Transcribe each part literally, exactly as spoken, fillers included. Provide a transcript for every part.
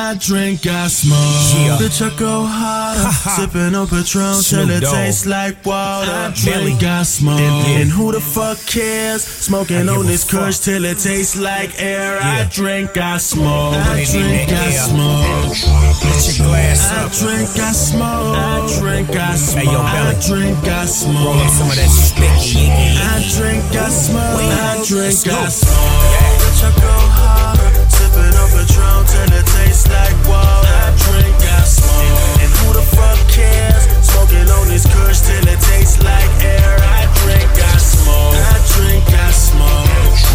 I drink, I smoke. Yeah. Bitch, I go harder. Sipping on Patron till it tastes like water. I drink, I smoke. Yeah. And who the fuck cares? Smoking on this kush till it tastes like air. Yeah. I drink, I smoke. I Put it in drink, the I air. smoke. Get your glass I up. drink, I smoke. I drink, I smoke. Hey, yo, I Billy. drink, I Roll smoke. up some of that sticky. I drink, I smoke. I drink, Let's go. I smoke. Yeah. Bitch, I go harder. Sipping on Patron till it tastes like water. I drink, I smoke. And who the fuck cares? Smoking on this kush till it tastes like air. I drink, I smoke. I drink, I smoke.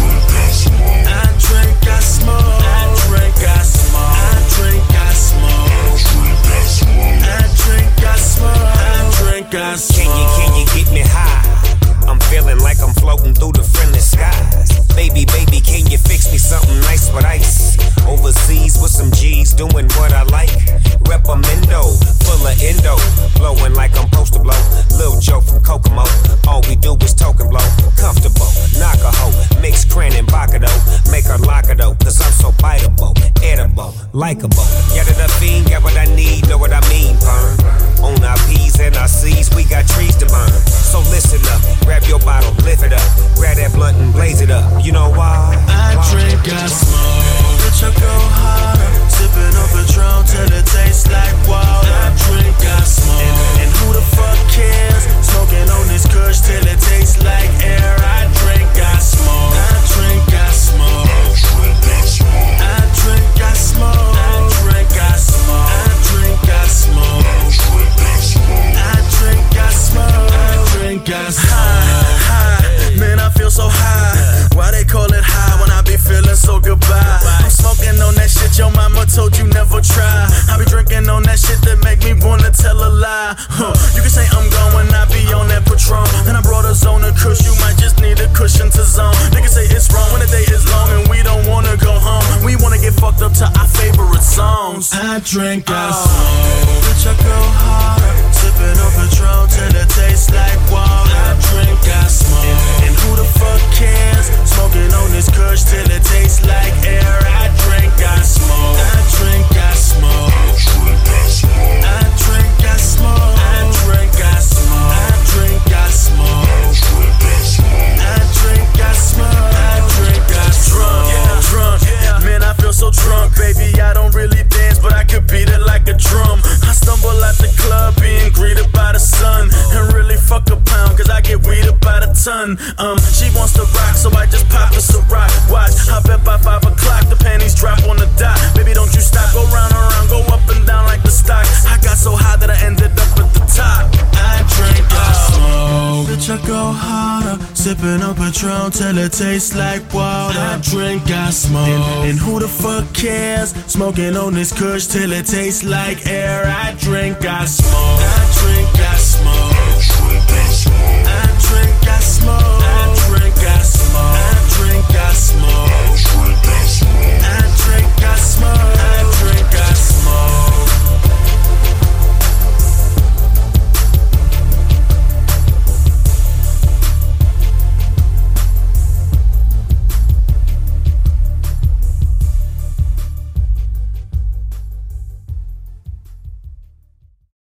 I drink, I smoke. I drink, I smoke. I drink, I smoke. I drink, I smoke. I drink, I smoke. Can you, can you get me high? I'm feeling like I'm floating through the friendly skies. Baby, baby, can you fix me something nice with ice? Overseas with some G's, doing what I like. Repamendo, full of endo, blowing like I'm supposed to blow. Lil Joe from Kokomo, all we do is token blow. Comfortable, knock a hoe, mix cran and bacado. Make her lock it though, cause I'm so biteable, edible, likable. Get it a fiend, get what I need, know what I mean, perm. On our P's and our C's, we got trees to burn. So listen up, grab your bottle, lift it up, grab that blunt and blaze it up. You know why? I why? drink, I smoke. Bitch, I go harder. Sipping on Patron till it tastes like water. I drink, I smoke. And, and who the fuck cares? Smoking on this kush till it tastes like air. I drink, I smoke. I drink, I smoke. I drink, I smoke. I drink, I smoke. I drink, I smoke. I drink, I smoke. I drink, I smoke. High, high. Man, I feel so high. Why they call it high when I be feeling so goodbye? I'm smoking on that shit your mama told you never try. I be drinking on that shit that make me wanna tell a lie. Huh. You can say I'm going, I be on that Patron. And I brought a zone of kush, you might just need a cushion to zone. Niggas say it's wrong when the day is long and we don't wanna go home. We wanna get fucked up to our favorite songs. I drink, I oh. smoke. Bitch, I go harder. Sipping on Patron till it tastes like water. I drink, I smoke. And, and who the fuck cares? Smoking on this kush till it tastes like air. I drink, I smoke. I drink, I smoke. I drink, I smoke. I drink, I smoke. I drink, I smoke. I drink, I smoke. I drink, I smoke. Yeah, drunk. Man, I feel so drunk, baby. I don't really dance, but I could beat it like a drum. I stumble out the club being greeted by the sun. And really fuck a pound, cause I get weeded by the ton. Um, she wants to rock, so I just pop us a rock. Watch, hop up by five o'clock, the panties drop on the dot. Baby, don't you stop, go round and round, go up and down like the stock. I got so high that I ended up at the top. I drink, I smoke. Bitch, I go harder. Sipping on Patron till it tastes like water. I drink, I smoke. And, and who the fuck cares? Smoking on this kush till it tastes like air. I drink, I smoke. I drink, I smoke. I drink, I smoke.